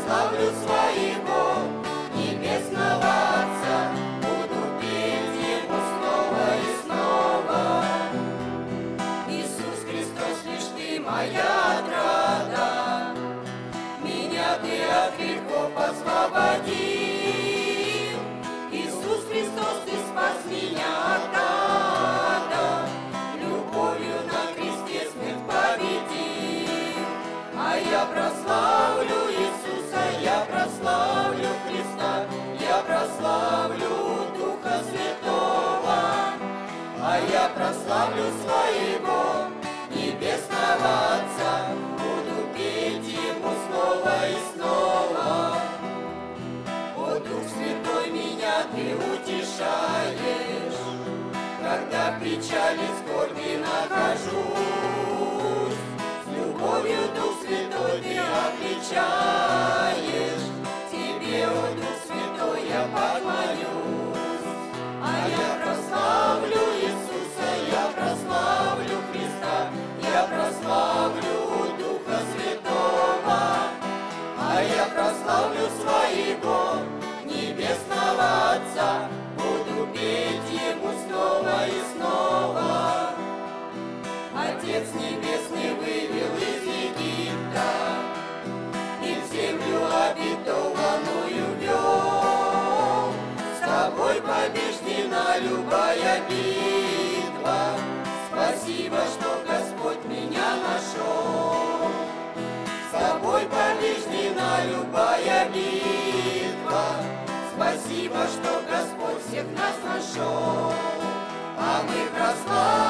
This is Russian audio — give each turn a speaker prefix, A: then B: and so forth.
A: прославлю своего небесного Отца, буду петь Ему снова и снова. Иисус Христос, лишь Ты моя отрада, меня Ты от грехов освободил. Иисус Христос, Ты спас меня от ада, любовью на кресте смерть победил. А я прославлю Иисуса, я прославлю Христа, я прославлю Духа Святого, а я прославлю своего небесного Отца, буду петь Ему снова и снова. О, Дух Святой, меня Ты утешаешь, когда в печали, скорби нахожусь. С любовью, Дух Святой, Ты обличаешь, Тебе, о Дух Святой, я поклонюсь. А я прославлю Иисуса, я прославлю Христа, я прославлю Духа Святого, а я прославлю своего небесного Отца, буду петь Ему снова и снова. Отец Небесный вывел из Египта и в землю обетованную вел. С Тобой побеждена любая битва, спасибо, что Господь меня нашел. С Тобой побеждена любая битва, спасибо, что Господь всех нас нашел. А мы прославим